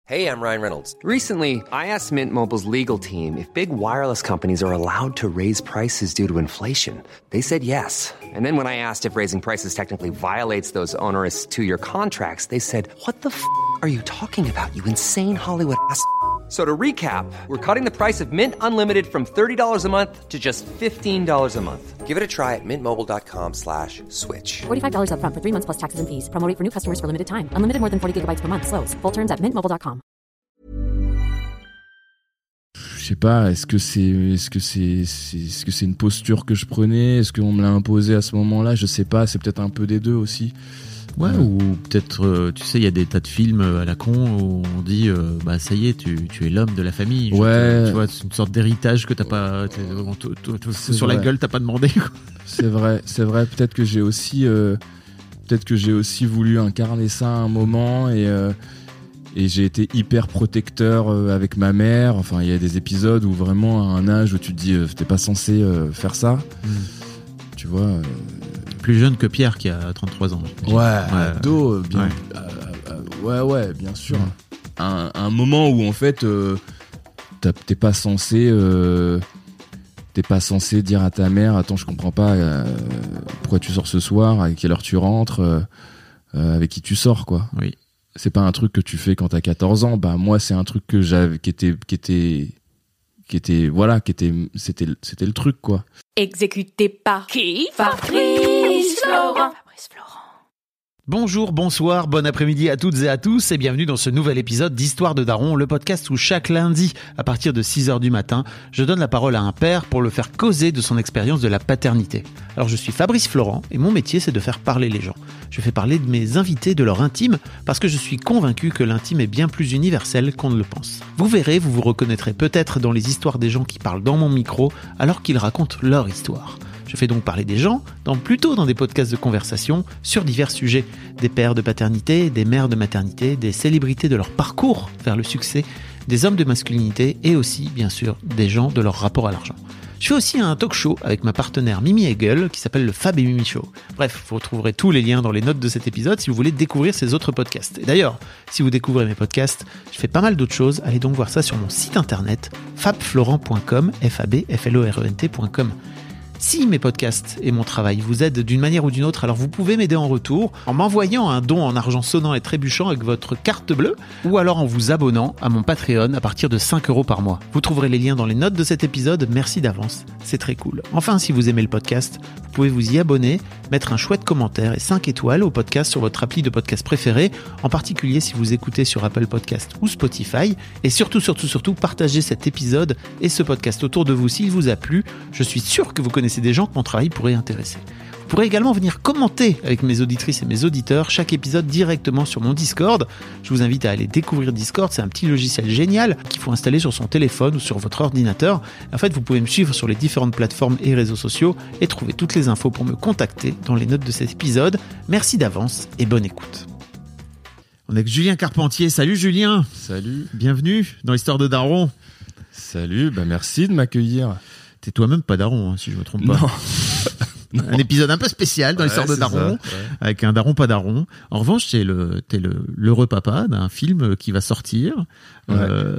Hey, I'm Ryan Reynolds. Recently, I asked Mint Mobile's legal team if big wireless companies are allowed to raise prices due to inflation. They said yes. And then when I asked if raising prices technically violates those onerous two-year contracts, they said, "What the f*** are you talking about, you insane Hollywood ass?" So to recap, we're cutting the price of Mint Unlimited from $30 a month to just $15 a month. Give it a try at mintmobile.com/switch. $45 up front for 3 months plus taxes and fees. Promo rate for new customers for limited time. Unlimited more than 40 gigabytes per month. Slows full terms at mintmobile.com. Je sais pas, est-ce que c'est une posture que je prenais, est-ce qu'on me l'a imposé à ce moment-là, je sais pas, c'est peut-être un peu des deux aussi. Ouais, ou peut-être, tu sais, il y a des tas de films à la con où on dit, bah ça y est, tu es l'homme de la famille. Ouais. Tu vois, c'est une sorte d'héritage que t'as pas, sur la gueule, t'as pas demandé, quoi. C'est vrai. Peut-être que j'ai aussi voulu incarner ça à un moment et j'ai été hyper protecteur avec ma mère. Enfin, il y a des épisodes où vraiment à un âge où tu te dis, t'es pas censé faire ça. Tu vois. Plus jeune que Pierre qui a 33 ans. Ado, bien. Ouais, bien sûr. Un moment où en fait, t'es pas censé dire à ta mère, attends, je comprends pas pourquoi tu sors ce soir, à quelle heure tu rentres, avec qui tu sors, quoi. Oui. C'est pas un truc que tu fais quand t'as 14 ans. Bah moi, c'est un truc que j'avais, c'était le truc, quoi. Exécuté par qui? Fabrice Florent. Bonjour, bonsoir, bon après-midi à toutes et à tous et bienvenue dans ce nouvel épisode d'Histoire de Daron, le podcast où chaque lundi, à partir de 6h du matin, je donne la parole à un père pour le faire causer de son expérience de la paternité. Alors je suis Fabrice Florent et mon métier c'est de faire parler les gens. Je fais parler de mes invités de leur intime parce que je suis convaincu que l'intime est bien plus universel qu'on ne le pense. Vous verrez, vous vous reconnaîtrez peut-être dans les histoires des gens qui parlent dans mon micro alors qu'ils racontent leur histoire. Je fais donc parler des gens, plutôt dans des podcasts de conversation, sur divers sujets. Des pères de paternité, des mères de maternité, des célébrités de leur parcours vers le succès, des hommes de masculinité et aussi, bien sûr, des gens de leur rapport à l'argent. Je fais aussi un talk show avec ma partenaire Mimi Hegel qui s'appelle le Fab et Mimi Show. Bref, vous retrouverez tous les liens dans les notes de cet épisode si vous voulez découvrir ces autres podcasts. Et d'ailleurs, si vous découvrez mes podcasts, je fais pas mal d'autres choses. Allez donc voir ça sur mon site internet fabflorent.com, fabflorent.com. Si mes podcasts et mon travail vous aident d'une manière ou d'une autre, alors vous pouvez m'aider en retour en m'envoyant un don en argent sonnant et trébuchant avec votre carte bleue ou alors en vous abonnant à mon Patreon à partir de 5 € par mois. Vous trouverez les liens dans les notes de cet épisode, merci d'avance, c'est très cool. Enfin, si vous aimez le podcast, vous pouvez vous y abonner, mettre un chouette commentaire et 5 étoiles au podcast sur votre appli de podcast préféré, en particulier si vous écoutez sur Apple Podcast ou Spotify, et surtout, partagez cet épisode et ce podcast autour de vous s'il vous a plu. Je suis sûr que vous connaissez des gens que mon travail pourrait intéresser. Vous pourrez également venir commenter avec mes auditrices et mes auditeurs chaque épisode directement sur mon Discord. Je vous invite à aller découvrir Discord, c'est un petit logiciel génial qu'il faut installer sur son téléphone ou sur votre ordinateur. En fait, vous pouvez me suivre sur les différentes plateformes et réseaux sociaux et trouver toutes les infos pour me contacter dans les notes de cet épisode. Merci d'avance et bonne écoute. On est avec Julien Carpentier. Salut Julien. Salut. Bienvenue dans l'Histoire de Daron. Salut, merci de m'accueillir. T'es toi-même pas daron, hein, si je me trompe pas. Non. Un épisode un peu spécial dans l'histoire de daron, avec un daron pas daron. En revanche, t'es l'heureux papa d'un film qui va sortir. Ouais.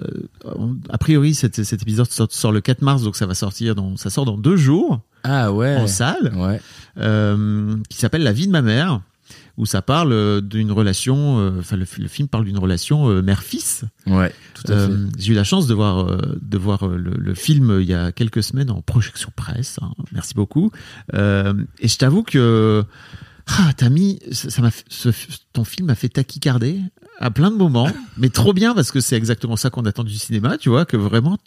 A priori, cet épisode sort le 4 mars, donc ça sort dans 2 jours. Ah ouais. En salle. Ouais. Qui s'appelle La vie de ma mère, où ça parle d'une relation, le film parle d'une relation mère-fils. Ouais, tout à fait. J'ai eu la chance de voir le film il y a quelques semaines en projection presse. Hein, merci beaucoup. Et je t'avoue que ton film m'a fait tachycarder à plein de moments, mais trop bien parce que c'est exactement ça qu'on attend du cinéma, tu vois, que vraiment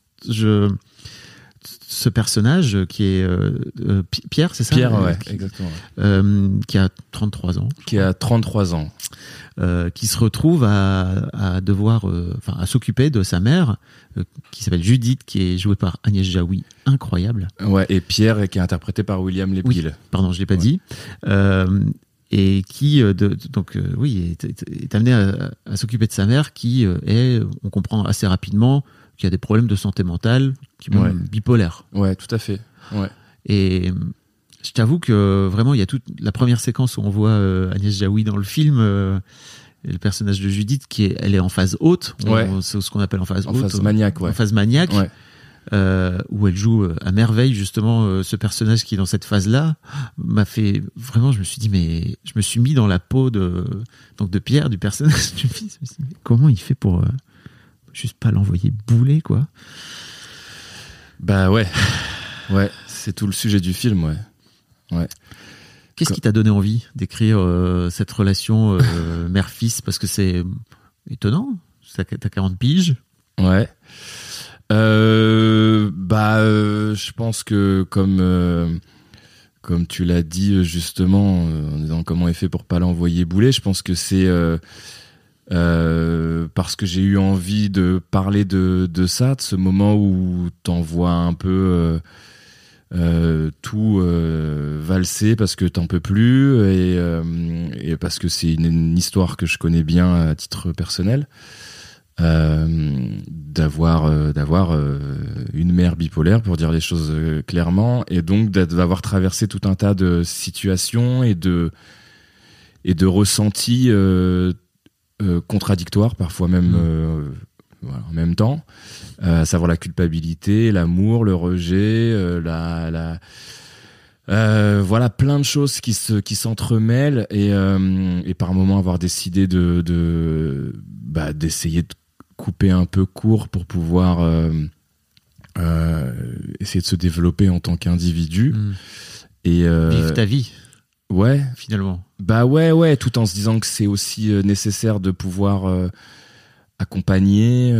ce personnage qui est Pierre, c'est ça? Pierre, ouais, exactement. Qui a 33 ans. Qui a 33 ans. Qui se retrouve à devoir, à s'occuper de sa mère, qui s'appelle Judith, qui est jouée par Agnès Jaoui, incroyable. Ouais, et Pierre, qui est interprété par William Lepil. Oui, pardon, je l'ai pas dit. Et qui est amené à s'occuper de sa mère, qui est, on comprend assez rapidement, qui a des problèmes de santé mentale, qui est bipolaire. Ouais, tout à fait. Ouais. Et je t'avoue que vraiment, il y a toute la première séquence où on voit Agnès Jaoui dans le film. et le personnage de Judith elle est en phase haute. C'est ce qu'on appelle en phase haute. Phase maniaque, ouais. En phase maniaque. Ouais. Où elle joue à merveille justement ce personnage qui est dans cette phase-là m'a fait vraiment, je me suis dit mais je me suis mis dans la peau de Pierre, du personnage. Je me suis dit, mais comment il fait pour juste pas l'envoyer bouler quoi. Bah ouais, c'est tout le sujet du film, ouais. Qu'est-ce qui t'a donné envie d'écrire cette relation mère-fils, parce que c'est étonnant, t'as 40 piges. Ouais. Je pense que comme tu l'as dit justement en disant comment il fait pour pas l'envoyer bouler, je pense que c'est parce que j'ai eu envie de parler de ça, de ce moment où t'en vois un peu tout valser parce que t'en peux plus et parce que c'est une histoire que je connais bien à titre personnel. D'avoir une mère bipolaire, pour dire les choses clairement, et donc d'avoir traversé tout un tas de situations et de ressentis contradictoires, parfois même en même temps, à savoir la culpabilité, l'amour, le rejet, voilà, plein de choses qui s'entremêlent et par moments avoir décidé d'essayer de couper un peu court pour pouvoir essayer de se développer en tant qu'individu et vivre ta vie. Ouais, finalement. Bah ouais, tout en se disant que c'est aussi nécessaire de pouvoir accompagner.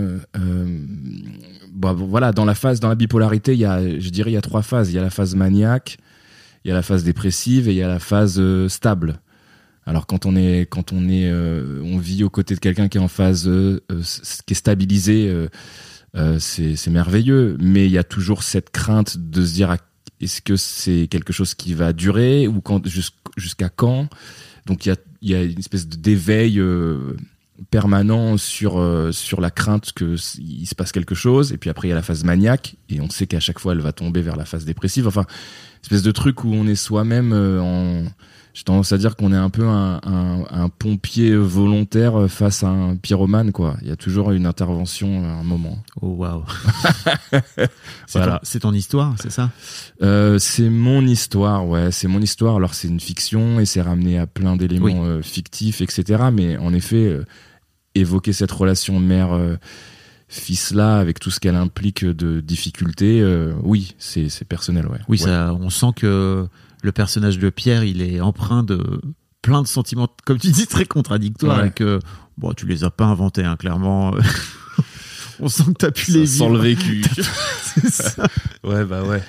Voilà, dans la bipolarité, il y a 3 phases. Il y a la phase maniaque, il y a la phase dépressive et il y a la phase stable. Alors quand on vit aux côtés de quelqu'un qui est en phase qui est stabilisé, c'est merveilleux. Mais il y a toujours cette crainte de se dire est-ce que c'est quelque chose qui va durer ou jusqu'à quand. Donc il y a une espèce d'éveil permanent sur la crainte que il se passe quelque chose. Et puis après il y a la phase maniaque et on sait qu'à chaque fois elle va tomber vers la phase dépressive. Enfin, espèce de truc où on est soi-même j'ai tendance à dire qu'on est un peu un pompier volontaire face à un pyromane, quoi. Il y a toujours une intervention à un moment. Oh waouh. Voilà. C'est ton histoire, c'est ça? C'est mon histoire, ouais. C'est mon histoire. Alors c'est une fiction et c'est ramené à plein d'éléments fictifs, etc. Mais en effet, évoquer cette relation mère-fils-là avec tout ce qu'elle implique de difficultés, oui, c'est personnel, ouais. Oui, ouais. Ça, on sent que le personnage de Pierre, il est empreint de plein de sentiments, comme tu dis, très contradictoires, et que tu les as pas inventés, hein, clairement. On sent que t'as pu les vivre. Sans le vécu. C'est ça. Ouais.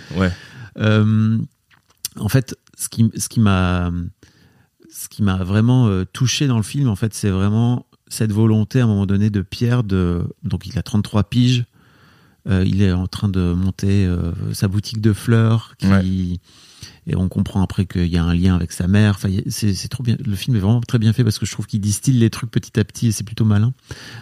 En fait, ce qui m'a vraiment touché dans le film, en fait, c'est vraiment cette volonté à un moment donné de Pierre donc il a 33 piges. Il est en train de monter sa boutique de fleurs et on comprend après qu'il y a un lien avec sa mère. Enfin, c'est trop bien. Le film est vraiment très bien fait parce que je trouve qu'il distille les trucs petit à petit et c'est plutôt malin.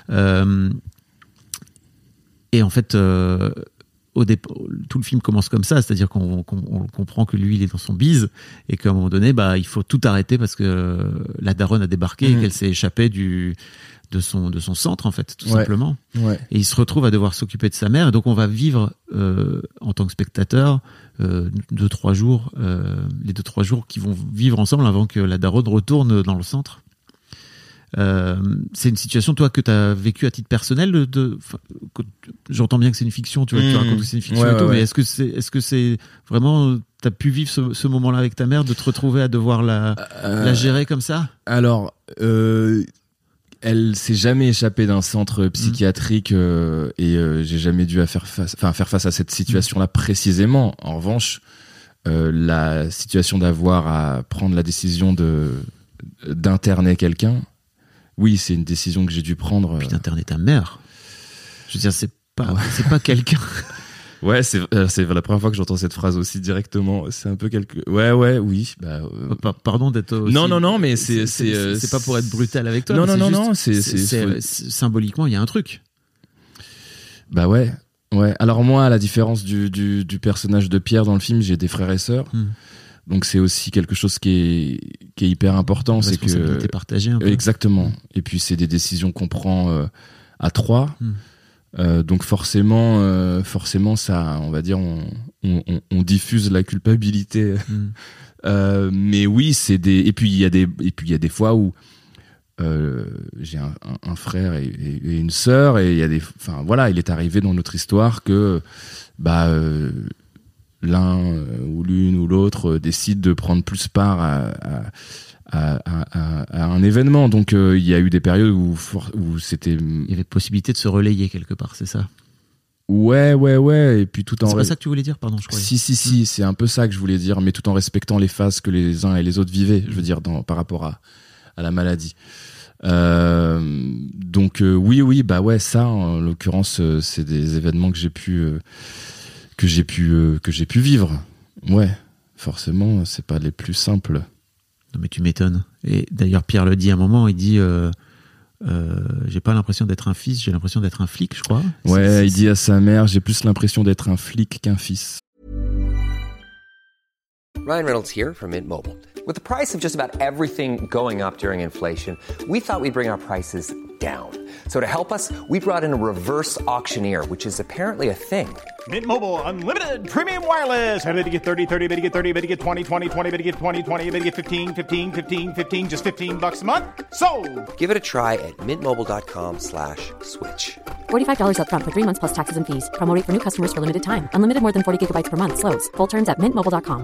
Et en fait, tout le film commence comme ça, c'est-à-dire qu'on comprend que lui, il est dans son bise et qu'à un moment donné, il faut tout arrêter parce que la daronne a débarqué et qu'elle s'est échappée de son centre, en fait, tout simplement. Ouais. Et il se retrouve à devoir s'occuper de sa mère. Et donc, on va vivre, en tant que spectateur, 2-3 jours, les 2-3 jours qui vont vivre ensemble avant que la daronne retourne dans le centre. C'est une situation, toi, que tu as vécu à titre personnel. J'entends bien que c'est une fiction, tu racontes que c'est une fiction et tout, mais est-ce que c'est vraiment, t'as pu vivre ce moment-là avec ta mère, de te retrouver à devoir la gérer comme ça? Alors, elle s'est jamais échappée d'un centre psychiatrique et j'ai jamais dû faire face à cette situation-là précisément. En revanche, la situation d'avoir à prendre la décision d'interner quelqu'un, oui, c'est une décision que j'ai dû prendre. Puis d'interner ta mère. Je veux dire, c'est pas quelqu'un. Ouais, c'est la première fois que j'entends cette phrase aussi directement. C'est un peu oui. Pardon d'être aussi... Non, mais c'est pas pour être brutal avec toi. Non, c'est symboliquement, il y a un truc. Bah ouais. Alors moi, à la différence du personnage de Pierre dans le film, j'ai des frères et sœurs. Donc c'est aussi quelque chose qui est hyper important. C'est que responsabilité partagée un peu. Exactement. Et puis c'est des décisions qu'on prend à 3. Donc forcément ça, on va dire, on diffuse la culpabilité. Mais oui, et puis il y a des fois où j'ai un frère et une sœur, et il y a il est arrivé dans notre histoire que l'un ou l'une ou l'autre décide de prendre plus part à un événement. Donc il y a eu des périodes où c'était... Il y avait possibilité de se relayer quelque part, c'est ça? Ouais, et puis tout en... C'est pas ça que tu voulais dire, pardon, je crois. Si, c'est un peu ça que je voulais dire, mais tout en respectant les phases que les uns et les autres vivaient, je veux dire, par rapport à la maladie. Donc oui, ça, en l'occurrence, c'est des événements que j'ai pu vivre. Ouais, forcément, c'est pas les plus simples. Non, mais tu m'étonnes. Et d'ailleurs, Pierre le dit à un moment, il dit j'ai pas l'impression d'être un fils, j'ai l'impression d'être un flic, je crois. Ouais, il dit à sa mère, j'ai plus l'impression d'être un flic qu'un fils. Ryan Reynolds here from Mint Mobile. With the price of just about everything going up during inflation, we thought we'd bring our prices down. So to help us, we brought in a reverse auctioneer, which is apparently a thing. Mint Mobile Unlimited Premium Wireless. How to get 30, 30, bit to get 30, bit to get 20, 20, 20, bit to get 20, 20, bit to get 15, 15, 15, 15, just $15 a month? Sold! Give it a try at mintmobile.com/switch. $45 up front for 3 months plus taxes and fees. Promo rate for new customers for limited time. Unlimited more than 40 gigabytes per month. Slows full terms at mintmobile.com.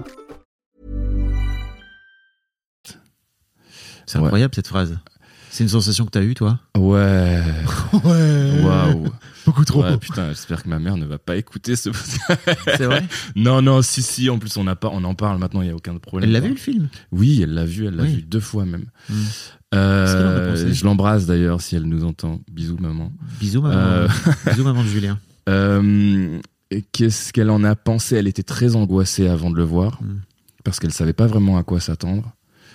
C'est incroyable cette phrase. C'est une sensation que t'as eue, toi? Ouais. Waouh. Beaucoup trop. Ouais, putain, j'espère que ma mère ne va pas écouter ce podcast. C'est vrai? Non, si. En plus, on en parle maintenant, il n'y a aucun problème. Elle l'a vu, le film? Oui, elle l'a vu 2 fois même. Je l'embrasse d'ailleurs si elle nous entend. Bisous, maman. Bisous, maman. Bisous, maman de Julien. Qu'est-ce qu'elle en a pensé? Elle était très angoissée avant de le voir, parce qu'elle savait pas vraiment à quoi s'attendre.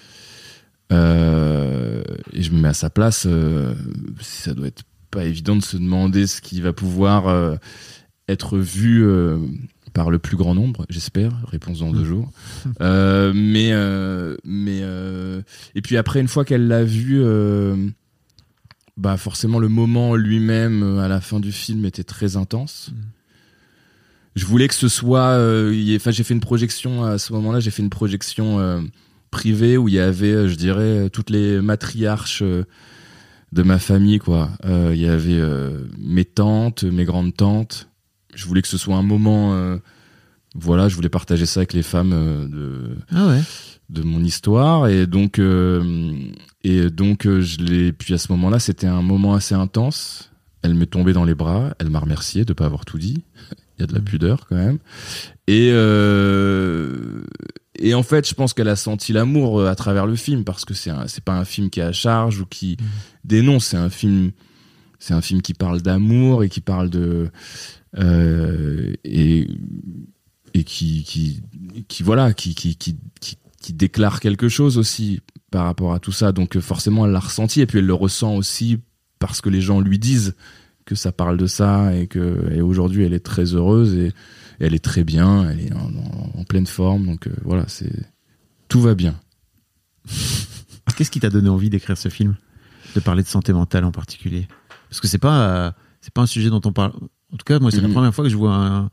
Et je me mets à sa place, ça doit être pas évident de se demander ce qui va pouvoir être vu par le plus grand nombre, j'espère. Réponse dans 2 jours. Et puis après, une fois qu'elle l'a vu, forcément le moment lui-même à la fin du film était très intense. Je voulais que ce soit... j'ai fait une projection à ce moment-là, j'ai fait une projection privée où il y avait, je dirais, toutes les matriarches de ma famille, quoi. Il y avait mes tantes, mes grandes tantes. Je voulais que ce soit un moment... je voulais partager ça avec les femmes de mon histoire. Et donc je l'ai... Puis à ce moment-là, c'était un moment assez intense. Elle m'est tombée dans les bras. Elle m'a remercié de ne pas avoir tout dit. Il y a de la pudeur quand même. Et en fait, je pense qu'elle a senti l'amour à travers le film, parce que c'est pas un film qui est à charge ou qui dénonce. C'est un film qui parle d'amour et qui parle de et qui déclare quelque chose aussi par rapport à tout ça. Donc forcément, elle l'a ressenti, et puis elle le ressent aussi parce que les gens lui disent que ça parle de ça, et aujourd'hui elle est très heureuse et elle est très bien, elle est en pleine forme, donc tout va bien. Qu'est-ce qui t'a donné envie d'écrire ce film, de parler de santé mentale en particulier? Parce que c'est pas un sujet dont on parle. En tout cas, moi, c'est la première fois que je vois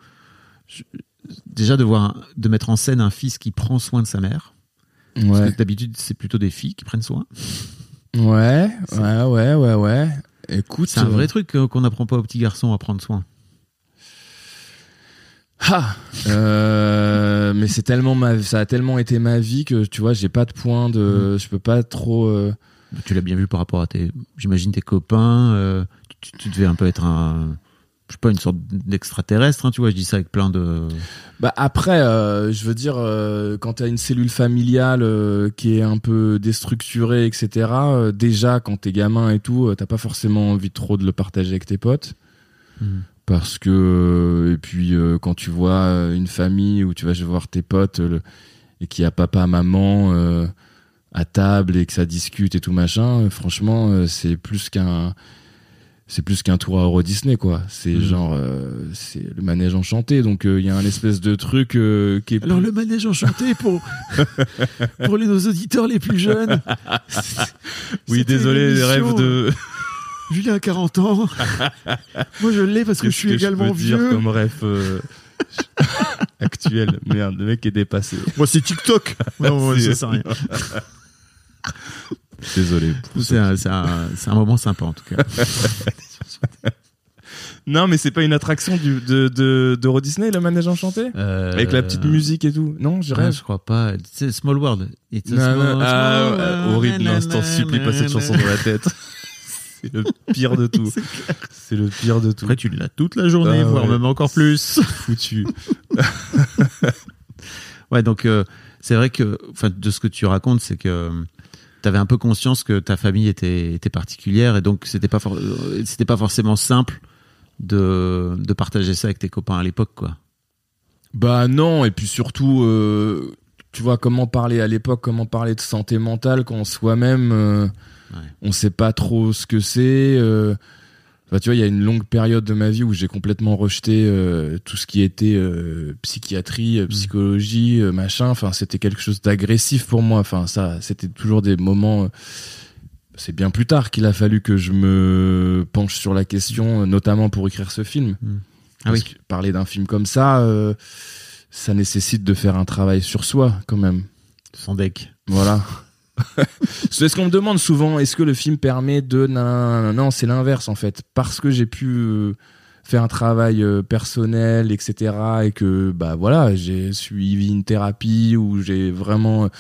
de mettre en scène un fils qui prend soin de sa mère. Parce que d'habitude, c'est plutôt des filles qui prennent soin. Ouais. Écoute, c'est un vrai truc qu'on n'apprend pas aux petits garçons à prendre soin. Mais ça a tellement été ma vie que tu vois, j'ai pas de point de, je peux pas trop. Tu l'as bien vu par rapport à j'imagine tes copains. Tu devais un peu être je sais pas, une sorte d'extraterrestre, hein, tu vois. Je dis ça avec plein de. Après, je veux dire, quand t'as une cellule familiale qui est un peu déstructurée, etc. Déjà, quand t'es gamin et tout, t'as pas forcément envie trop de le partager avec tes potes. Parce que, et puis quand tu vois une famille où tu vas voir tes potes et qu'il y a papa, maman à table et que ça discute et tout machin, franchement, c'est plus qu'un c'est plus qu'un tour à Euro Disney, quoi. C'est genre, c'est le manège enchanté. Donc, il y a un espèce de truc qui est. Alors, le manège enchanté pour nos auditeurs les plus jeunes. Oui, désolé, les rêves de. Julien a 40 ans. Moi, je l'ai parce que je suis également vieux. Dire comme rêve actuel. Merde, le mec est dépassé. Moi, c'est TikTok. Non, ça sert à rien. Désolé. C'est un moment sympa, en tout cas. Non, mais c'est pas une attraction d'Euro Disney, le manège enchanté, avec la petite musique et tout. Non, je rêve. Je crois pas. C'est Small World. Horrible, non, je t'en supplie, pas cette chanson dans la tête. C'est le pire de tout. C'est le pire de tout. Après, tu l'as toute la journée, voire même encore plus. Foutu. Ouais, donc c'est vrai que, enfin, de ce que tu racontes, c'est que t'avais un peu conscience que ta famille était particulière et donc c'était pas forcément simple de partager ça avec tes copains à l'époque, quoi. Bah non, et puis surtout, tu vois, comment parler à l'époque, comment parler de santé mentale quand soi-même, on sait pas trop ce que c'est. Bah, tu vois, il y a une longue période de ma vie où j'ai complètement rejeté tout ce qui était psychiatrie, psychologie, machin. Enfin, c'était quelque chose d'agressif pour moi. Enfin, ça, c'était toujours des moments. C'est bien plus tard qu'il a fallu que je me penche sur la question, notamment pour écrire ce film. Parce que parler d'un film comme ça, ça nécessite de faire un travail sur soi, quand même. Sans deck. Voilà. C'est ce qu'on me demande souvent, est-ce que le film permet de... Non, c'est l'inverse en fait, parce que j'ai pu faire un travail personnel, etc., et que bah voilà, j'ai suivi une thérapie où j'ai vraiment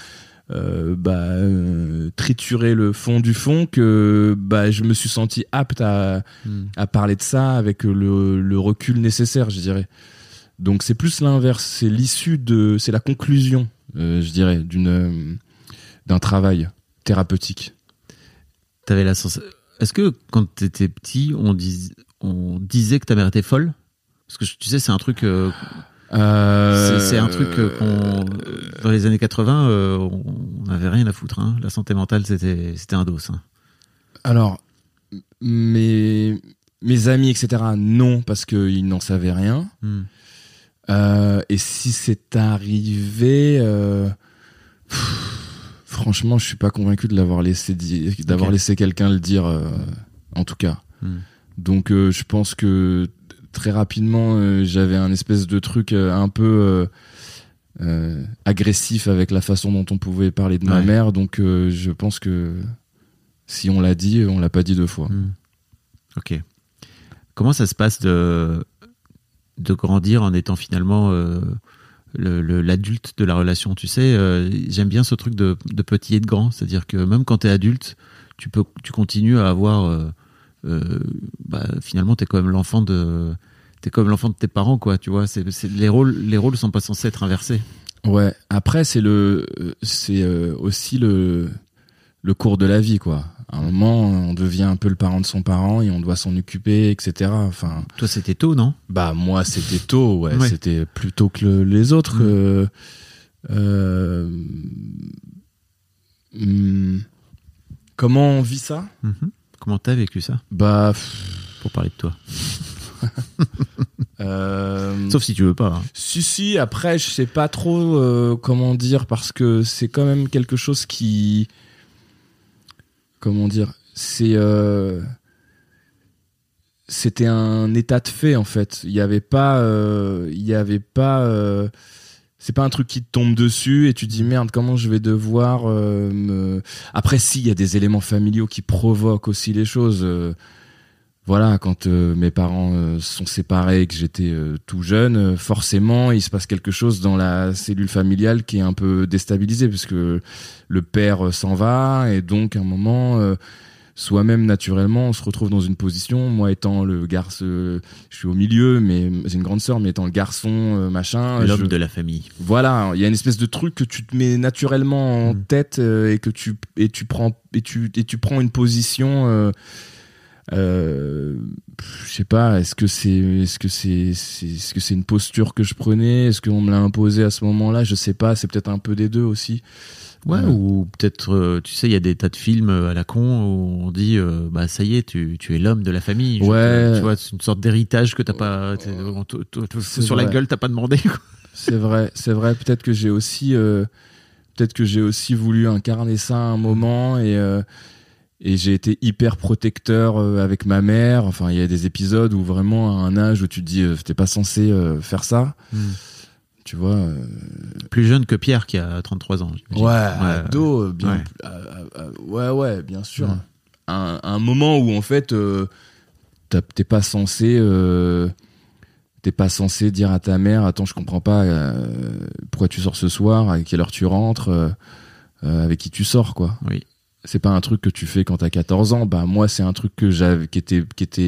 trituré le fond du fond, que bah je me suis senti apte à parler de ça avec le recul nécessaire, je dirais. Donc c'est plus l'inverse, c'est c'est la conclusion, je dirais, d'un travail thérapeutique. T'avais la sensation. Est-ce que quand t'étais petit, on disait que ta mère était folle? Parce que tu sais, c'est un truc. C'est un truc dans les années 80, on n'avait rien à foutre. Hein. La santé mentale, c'était un dos. Hein. Alors, mes amis, etc., non, parce qu'ils n'en savaient rien. Et si c'est arrivé. Franchement, je suis pas convaincu de l'avoir laissé laissé quelqu'un le dire, en tout cas. Donc, je pense que très rapidement, j'avais un espèce de truc un peu agressif avec la façon dont on pouvait parler de ma mère. Donc, je pense que si on l'a dit, on l'a pas dit deux fois. Ok. Comment ça se passe de grandir en étant finalement l'adulte de la relation, tu sais, j'aime bien ce truc de petit et de grand, c'est-à-dire que même quand t'es adulte, tu continues à avoir finalement t'es quand même l'enfant de tes parents, quoi, tu vois, les rôles sont pas censés être inversés. Ouais, après c'est aussi le cours de la vie, quoi. À un moment, on devient un peu le parent de son parent et on doit s'en occuper, etc. Enfin, toi, c'était tôt, non? Bah, moi, c'était tôt, ouais. C'était plus tôt que les autres. Comment on vit ça? Comment t'as vécu ça? Bah, pour parler de toi. Sauf si tu veux pas. Hein. Si, après, je sais pas trop comment dire, parce que c'est quand même quelque chose qui... Comment dire, c'était un état de fait en fait. Il y avait pas c'est pas un truc qui te tombe dessus et tu te dis merde, comment je vais devoir Après, si, il y a des éléments familiaux qui provoquent aussi les choses. Voilà, quand mes parents sont séparés et que j'étais tout jeune, forcément, il se passe quelque chose dans la cellule familiale qui est un peu déstabilisée, parce que le père s'en va, et donc à un moment, soi-même, naturellement, on se retrouve dans une position, moi étant le garçon, je suis au milieu, mais j'ai une grande sœur, mais étant le garçon, machin... L'homme de la famille. Voilà, il y a une espèce de truc que tu te mets naturellement en tête, et que tu prends une position... je sais pas, est-ce que c'est une posture que je prenais, est-ce qu'on me l'a imposé à ce moment-là, je sais pas, c'est peut-être un peu des deux aussi. Ouais, ou peut-être, tu sais, il y a des tas de films à la con où on dit, ça y est, tu es l'homme de la famille. Ouais. Tu vois, c'est une sorte d'héritage que t'as pas, sur la gueule, t'as pas demandé, quoi. C'est vrai. Peut-être que j'ai aussi voulu incarner ça à un moment et j'ai été hyper protecteur avec ma mère. Enfin, il y a des épisodes où vraiment à un âge où tu te dis, t'es pas censé faire ça. Tu vois. Plus jeune que Pierre qui a 33 ans. Ouais, ado, bien. Ouais, bien sûr. Un moment où en fait, t'es pas censé dire à ta mère, attends, je comprends pas pourquoi tu sors ce soir, à quelle heure tu rentres, avec qui tu sors, quoi. Oui. C'est pas un truc que tu fais quand t'as 14 ans. Bah moi, c'est un truc que j'avais, c'était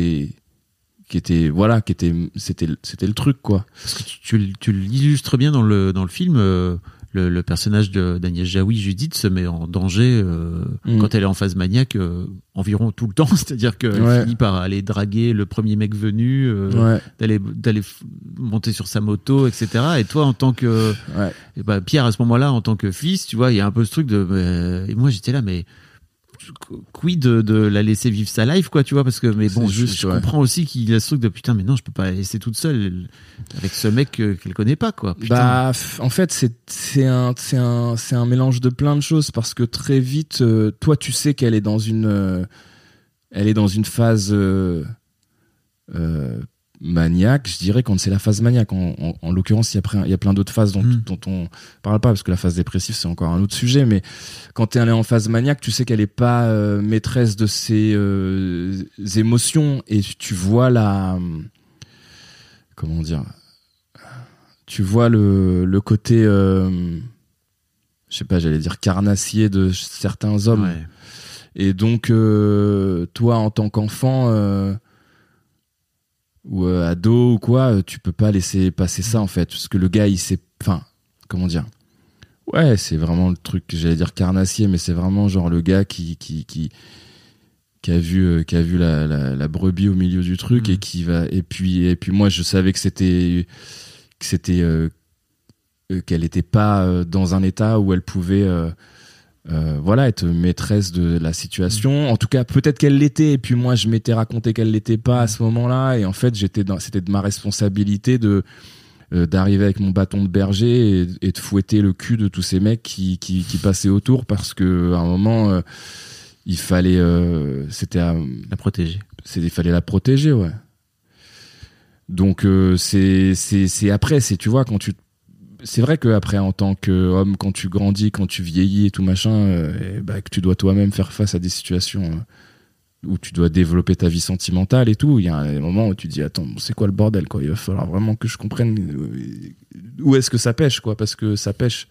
le truc, quoi. Parce que tu l'illustres bien dans le film. Le personnage d'Agnès Jaoui, Judith, se met en danger quand elle est en phase maniaque environ tout le temps. C'est-à-dire qu'elle finit par aller draguer le premier mec venu, d'aller monter sur sa moto, etc. Et toi, en tant que Pierre, à ce moment-là, en tant que fils, tu vois, il y a un peu ce truc de. Et moi, j'étais là, mais quid de la laisser vivre sa life, quoi, tu vois, parce que je comprends aussi qu'il a ce truc de putain, mais non, je peux pas la laisser toute seule avec ce mec qu'elle connaît pas, quoi. Putain. Bah en fait c'est un mélange de plein de choses, parce que très vite toi tu sais qu'elle est dans une phase maniaque, je dirais, quand c'est la phase maniaque. En l'occurrence, il y a plein d'autres phases dont on parle pas, parce que la phase dépressive, c'est encore un autre sujet, mais quand elle est en phase maniaque, tu sais qu'elle est pas maîtresse de ses émotions, et tu vois comment dire, tu vois le côté je sais pas, j'allais dire carnassier de certains hommes. Ouais. Et donc toi, en tant qu'enfant ou ado ou quoi, tu peux pas laisser passer ça, en fait, parce que le gars, il sait, enfin, comment dire, ouais, c'est vraiment le truc, j'allais dire carnassier, mais c'est vraiment genre le gars qui a vu la brebis au milieu du truc et qui va, et puis moi je savais que qu'elle était pas dans un état où elle pouvait être maîtresse de la situation. En tout cas, peut-être qu'elle l'était, et puis moi je m'étais raconté qu'elle l'était pas à ce moment-là, et en fait c'était de ma responsabilité d'arriver avec mon bâton de berger et de fouetter le cul de tous ces mecs qui passaient autour, parce que à un moment il fallait la protéger. Il fallait la protéger, ouais. Donc c'est après, tu vois, c'est vrai qu'après, en tant qu'homme, quand tu grandis, quand tu vieillis et tout machin, que tu dois toi-même faire face à des situations où tu dois développer ta vie sentimentale et tout. Il y a un moment où tu te dis, attends, c'est quoi le bordel, quoi? Il va falloir vraiment que je comprenne où est-ce que ça pêche, quoi, parce que ça pêche.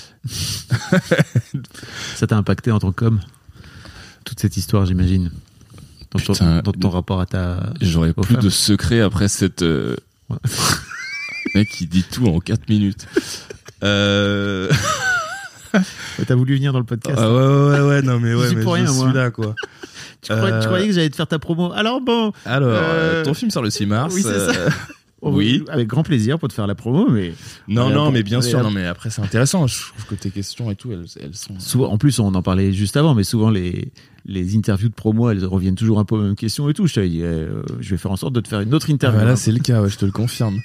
Ça t'a impacté en tant qu'homme, toute cette histoire, j'imagine, dans ton rapport à ta... J'aurais plus de secrets après cette... mec qui dit tout en 4 minutes. T'as voulu venir dans le podcast. Ouais, non mais ouais, mais pour rien, je suis moi. là, quoi. Tu croyais que j'allais te faire ta promo. Alors bon. Ton film sort le 6 mars. Oui, c'est ça. Oui, avec grand plaisir pour te faire la promo, mais mais bien sûr. Non, mais après c'est intéressant. Je trouve que tes questions et tout, elles sont. Souvent, en plus, on en parlait juste avant, mais souvent les interviews de promo, elles reviennent toujours un peu aux mêmes questions et tout. Je t'avais dit, je vais faire en sorte de te faire une autre interview. Là, c'est le cas. Ouais, je te le confirme.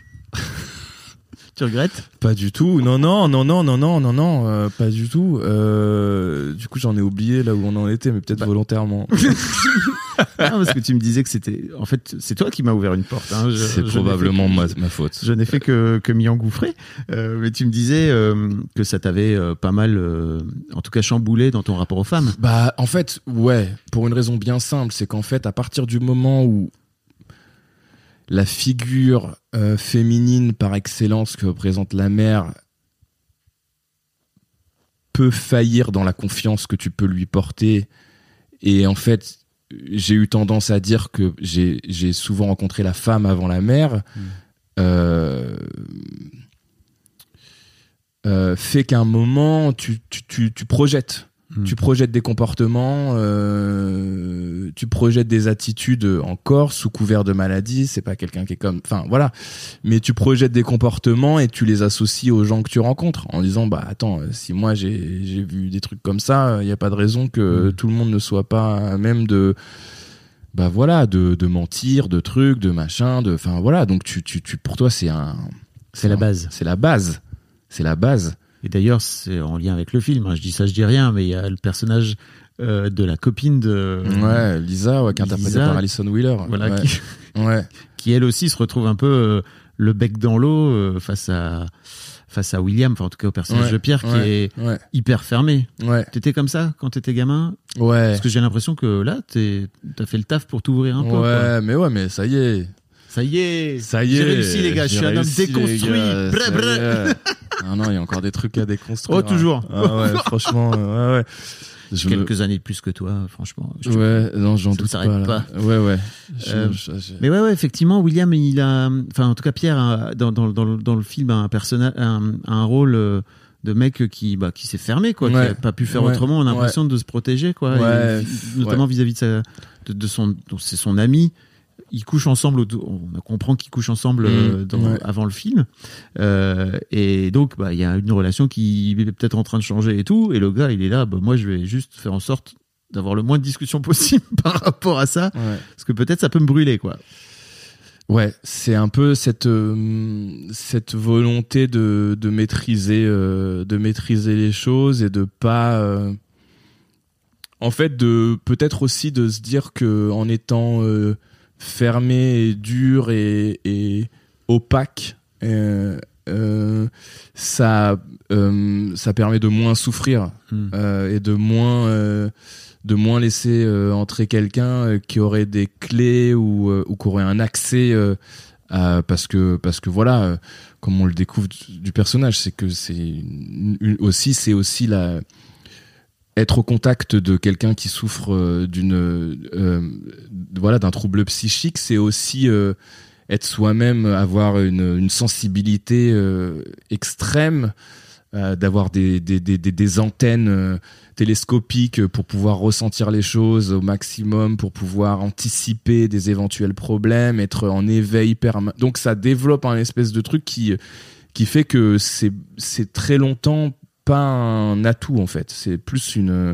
Tu regrettes? Pas du tout. Non, pas du tout. Du coup, j'en ai oublié là où on en était, mais peut-être volontairement. Non, parce que tu me disais que c'était, en fait, c'est toi qui m'as ouvert une porte. Hein. C'est probablement ma faute. Je n'ai fait que m'y engouffrer. Mais tu me disais que ça t'avait pas mal, en tout cas, chamboulé dans ton rapport aux femmes. Bah, en fait, ouais, pour une raison bien simple, c'est qu'en fait, à partir du moment où la figure féminine par excellence que représente la mère peut faillir dans la confiance que tu peux lui porter, et en fait j'ai eu tendance à dire que j'ai souvent rencontré la femme avant la mère, fait qu'à un moment tu projettes Tu projettes des comportements, tu projettes des attitudes encore sous couvert de maladie. C'est pas quelqu'un qui est comme, enfin voilà. Mais tu projettes des comportements et tu les associes aux gens que tu rencontres en disant bah attends, si moi j'ai vu des trucs comme ça, il y a pas de raison que tout le monde ne soit pas à même de bah voilà de mentir, de trucs, de machin, de enfin voilà. Donc tu pour toi c'est la base. C'est la base. Et d'ailleurs, c'est en lien avec le film. Hein. Je dis ça, je dis rien, mais il y a le personnage de la copine de Lisa, qui est interprétée par Alison Wheeler. Voilà, qui elle aussi se retrouve un peu le bec dans l'eau face à William, enfin en tout cas au personnage de Pierre, qui est hyper fermé. Ouais. T'étais comme ça quand t'étais gamin? Ouais. Parce que j'ai l'impression que là, t'as fait le taf pour t'ouvrir un peu. Mais ça y est. J'ai réussi, les gars. Je suis un homme déconstruit. Non, il y a encore des trucs à déconstruire. Oh, toujours. Ah ouais, franchement, ouais. Quelques années de plus que toi, franchement. Non, j'en doute pas. Ouais. Mais ouais, effectivement, William, enfin, en tout cas, Pierre, dans le film, a un rôle de mec qui s'est fermé, quoi, qui a pas pu faire autrement. On a l'impression de se protéger, quoi. Notamment vis-à-vis de son ami. Ils couchent ensemble, on comprend qu'ils couchent ensemble avant le film. Et donc, il y a une relation qui est peut-être en train de changer et tout. Et le gars, il est là, moi, je vais juste faire en sorte d'avoir le moins de discussions possible par rapport à ça. Ouais. Parce que peut-être ça peut me brûler, quoi. Ouais, c'est un peu cette volonté de maîtriser les choses et de pas... en fait, peut-être aussi de se dire qu'en étant... fermé et dur et opaque, ça permet de moins souffrir et de moins laisser entrer quelqu'un qui aurait des clés ou qui aurait un accès parce que voilà, comme on le découvre du personnage, c'est que c'est aussi être au contact de quelqu'un qui souffre d'un trouble psychique, c'est aussi être soi-même, avoir une sensibilité extrême, d'avoir des antennes télescopiques pour pouvoir ressentir les choses au maximum, pour pouvoir anticiper des éventuels problèmes, être en éveil permanent. Donc ça développe un espèce de truc qui fait que c'est très longtemps pas un atout, en fait, c'est plus une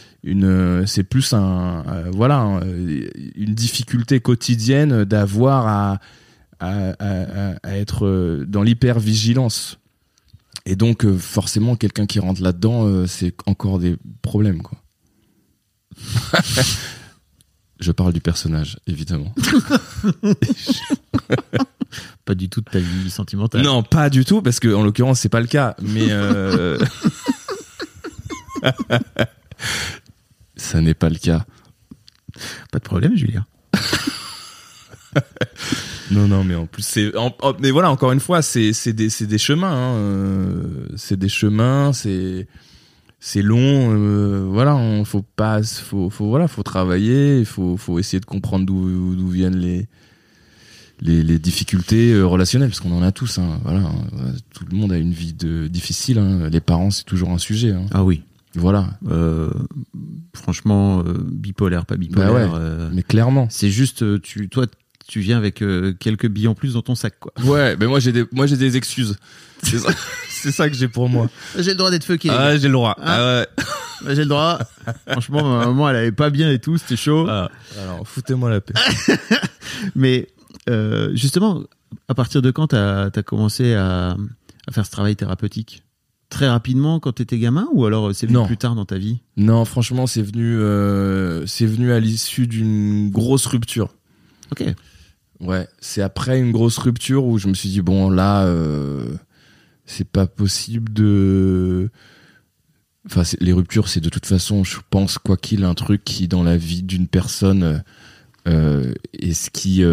difficulté quotidienne d'avoir à être dans l'hypervigilance. Et donc forcément quelqu'un qui rentre là-dedans, c'est encore des problèmes, quoi. Je parle du personnage, évidemment. Pas du tout de ta vie sentimentale. Non, pas du tout, parce que en l'occurrence c'est pas le cas. Mais ça n'est pas le cas. Pas de problème, Julien. Non, mais en plus mais voilà, encore une fois, c'est des chemins. Hein. C'est des chemins, c'est long. Voilà, faut travailler. Il faut essayer de comprendre d'où viennent les difficultés relationnelles, parce qu'on en a tous, hein. Voilà, tout le monde a une vie difficile, hein. Les parents, c'est toujours un sujet, hein. Ah oui, voilà. Franchement, bipolaire, pas bipolaire, mais clairement, c'est juste tu viens avec quelques billes en plus dans ton sac, quoi. Ouais, mais moi j'ai des excuses. C'est ça que j'ai pour moi. J'ai le droit d'être fucké. Ah, j'ai le droit. Hein, ah ouais. J'ai le droit. Franchement, ma maman, elle avait pas bien et tout, c'était chaud. Ah, alors, foutez-moi la paix. Mais justement, à partir de quand t'as commencé à faire ce travail thérapeutique? Très rapidement quand t'étais gamin, ou alors c'est venu plus tard dans ta vie? Non, franchement, c'est venu à l'issue d'une grosse rupture. Ok. Ouais, c'est après une grosse rupture où je me suis dit bon là, c'est pas possible de. Enfin, les ruptures, c'est de toute façon, je pense, quoi qu'il, un truc qui dans la vie d'une personne est ce qui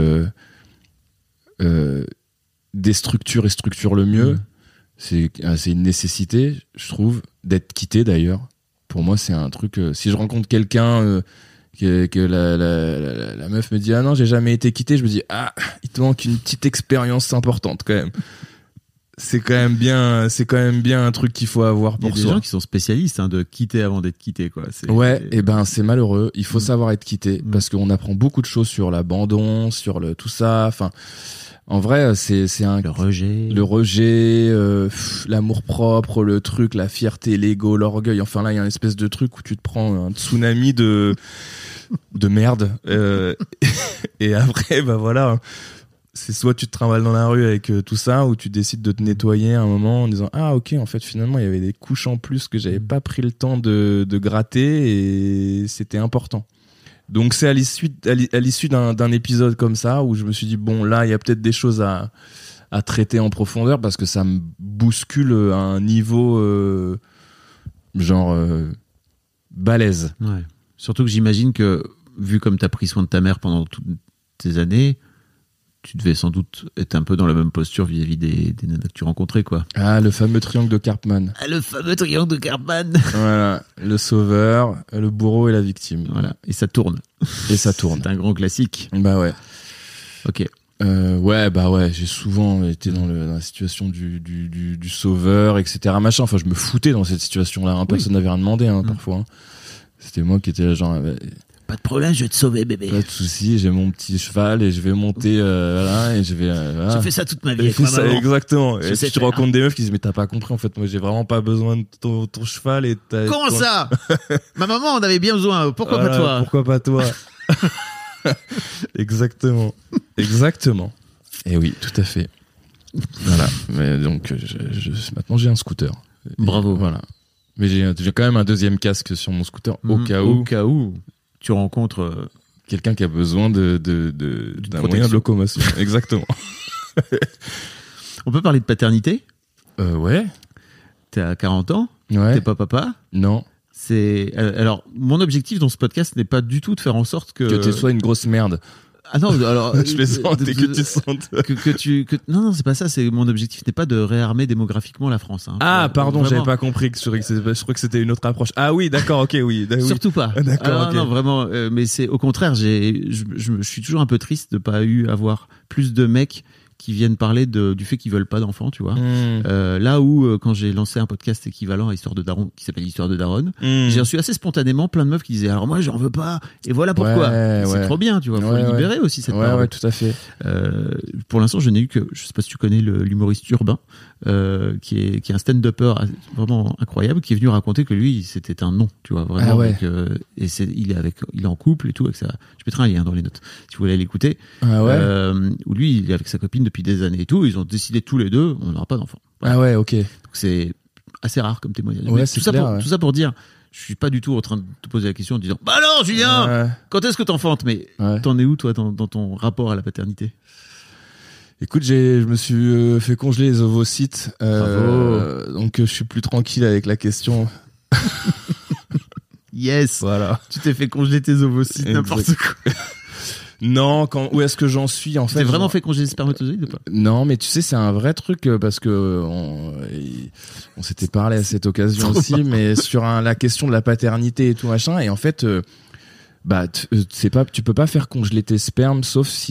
déstructure et structure le mieux. C'est une nécessité, je trouve, d'être quitté. D'ailleurs, pour moi, c'est un truc. Si je rencontre quelqu'un que la meuf me dit ah non, j'ai jamais été quitté, je me dis ah, il te manque une petite expérience importante quand même. c'est quand même bien un truc qu'il faut avoir Il y a pour des soi. gens qui sont spécialistes de quitter avant d'être quitté, quoi. Et ben c'est malheureux. Il faut savoir être quitté parce qu'on apprend beaucoup de choses sur l'abandon, sur tout ça. Enfin, en vrai, c'est le rejet, l'amour propre, le truc, la fierté, l'ego, l'orgueil. Enfin là, il y a une espèce de truc où tu te prends un tsunami de merde. Et après, bah voilà. C'est soit tu te trimbales dans la rue avec tout ça, ou tu décides de te nettoyer à un moment en disant ah ok, en fait finalement il y avait des couches en plus que j'avais pas pris le temps de gratter et c'était important. Donc c'est à l'issue d'un épisode comme ça où je me suis dit bon là il y a peut-être des choses à traiter en profondeur parce que ça me bouscule à un niveau balèze. Ouais. Surtout que j'imagine que vu comme t'as pris soin de ta mère pendant toutes tes années, tu devais sans doute être un peu dans la même posture vis-à-vis des nanas que tu rencontrais, quoi. Ah, le fameux triangle de Karpman. Voilà, le sauveur, le bourreau et la victime. Voilà, et ça tourne. C'est un grand classique. Bah ouais. Ok. Ouais, j'ai souvent été dans la situation du sauveur, etc. Machin. Enfin, je me foutais dans cette situation-là. Personne n'avait rien demandé, parfois. C'était moi qui étais là, genre... Pas de problème, je vais te sauver, bébé. Pas de souci, j'ai mon petit cheval et je vais monter et je vais. J'ai fait ça toute ma vie avec ma maman. Exactement. Et tu rencontres des meufs qui disent mais t'as pas compris en fait, moi j'ai vraiment pas besoin de ton cheval et Comment ça Ma maman en avait bien besoin. Pourquoi pas toi Pourquoi pas toi Exactement. Et oui, tout à fait. Voilà. Mais donc maintenant j'ai un scooter. Bravo. Voilà. Mais j'ai quand même un deuxième casque sur mon scooter au cas où tu rencontres quelqu'un qui a besoin d'un moyen de locomotion. Exactement. On peut parler de paternité ? Ouais. T'es à 40 ans ? Ouais. T'es pas papa ? Non. Alors, mon objectif dans ce podcast n'est pas du tout de faire en sorte que tu sois une grosse merde. Ah non, alors je plaisante et que tu sentes non, c'est pas ça. C'est mon objectif n'est pas de réarmer démographiquement la France. Ah pardon, j'avais pas compris je crois que c'était une autre approche. Ah oui, d'accord, ok, oui. Surtout pas. D'accord, ok. Non, vraiment. Mais c'est au contraire. Je suis toujours un peu triste de pas avoir plus de mecs qui viennent parler du fait qu'ils veulent pas d'enfants, tu vois. Là où quand j'ai lancé un podcast équivalent à Histoire de Daron, qui s'appelle Histoire de Daronne, j'ai reçu assez spontanément plein de meufs qui disaient alors moi j'en veux pas et voilà pourquoi. C'est trop bien, tu vois. Faut libérer aussi cette parole. Ouais, tout à fait. Pour l'instant, je n'ai eu que, je sais pas si tu connais l'humoriste Urbain, qui est un stand-upper vraiment incroyable, qui est venu raconter que lui c'était un non, tu vois, vraiment. Ah ouais. Il est en couple et tout avec ça. Je mettrai un lien dans les notes si vous voulez l'écouter. Ah ouais. Où lui il est avec sa copine depuis des années et tout, ils ont décidé tous les deux on n'aura pas d'enfants. Voilà. Ah ouais, ok. Donc c'est assez rare comme témoignage. Ouais, c'est clair, tout ça pour dire, je suis pas du tout en train de te poser la question en disant bah alors Julien, quand est-ce que t'enfantes, mais t'en es où toi dans ton rapport à la paternité? Écoute, je me suis fait congeler les ovocytes, donc je suis plus tranquille avec la question. Yes. Voilà. Tu t'es fait congeler tes ovocytes, n'importe quoi. Non, où est-ce que j'en suis en fait? T'es vraiment fait congeler les spermatozoïdes ou pas? Non, mais tu sais, c'est un vrai truc parce que on s'était parlé à cette occasion aussi, mais sur la question de la paternité et tout machin, et en fait, tu peux pas faire congeler tes spermes sauf si